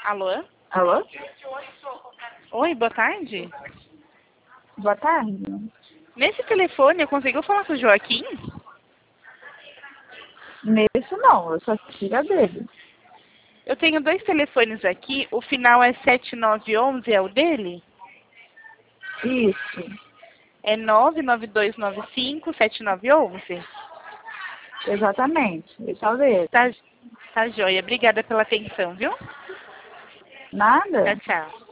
Alô? Alô? Oi, boa tarde. Boa tarde. Nesse telefone, eu consigo falar com o Joaquim? Nesse não, eu sou filha dele. Eu tenho 2 telefones aqui, o final é 7911, é o dele? Isso, É 992957911? exatamente. Esse é o dele. Tá, tá joia. Obrigada pela atenção, viu? Nada? Tchau, tchau.